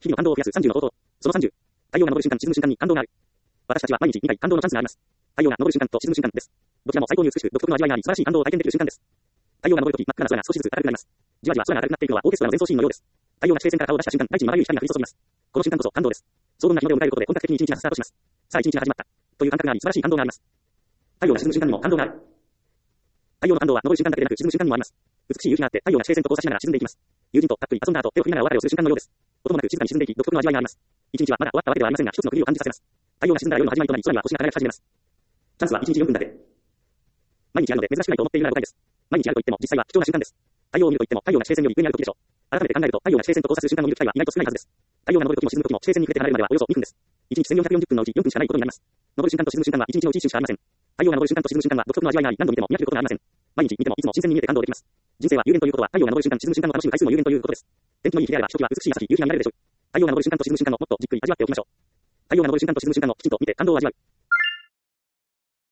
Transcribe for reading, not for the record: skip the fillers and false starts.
日々の感動を増やす30の方法。その30。太陽が昇る瞬間、沈む瞬間に感動がある。私たちは毎日2回感動のチャンスがあります。太陽が昇る瞬間と沈む瞬間です。どちらも最高に美しく、独特の味わいがあり、素晴らしい感動を体験できる瞬間です。太陽が昇るとき、真っ暗な空が少しずつ明るくなります。じわじわ空が明るくなっていくのはオーケストラの前奏シーンのようです。太陽が地平線から顔を出した瞬間、大地にまばゆい光が降り注ぎます。この瞬間こそ感動です。荘厳な日の出を迎えることで本格的に一日がスタートします。さあ一日が始まった。という感覚があり、素晴らしい感動があります。太陽が沈む瞬間にも感動がある。太陽の感動は昇る瞬間だけでなく沈む瞬間にもあります。美しい夕日があって太陽が地平線と交差しながら沈んでいきます。友人とたっぷり遊んだ後、手を振りながらお別れをする瞬間のようです。音もなく静かに沈んでいき、独特の味わいがあります。一日はまだ終わったわけではありませんが、一つの区切りを感じさせます。太陽が沈んだら夜の始まりとなり、空には星が輝き始めます。チャンスは1日4分だけ。毎日あるので珍しくないと思っているなら誤解です。毎日あると言っても実際は貴重な瞬間です。太陽を見ると言っても太陽が地平線より上にある時でしょう。改めて考えると太陽が地平線と交差する瞬間を見る機会は意外と少ないはずです。太陽が昇る時も沈む時も地平線に触れて離れるまではおよそ2分です。1日1440分のうち4分しかないことになります。昇る瞬間と沈む瞬間は1日のうち1瞬しかありません。太陽が昇る瞬間と沈む瞬間は独特の味わいがあり、何度見ても見飽きることがありません。毎日見てもいつも新鮮に見えて感動できます。人生は有限ということは太陽が昇る瞬間、沈む瞬間を楽しむ回数も有限ということです。天気のいい日であれば、ひときわ美しい朝日、夕日が見られるでしょう。太陽が昇る瞬間と沈む瞬間をもっとじっくり味わっておきましょう。太陽が昇る瞬間と沈む瞬間をきちんと見て感動を味わう。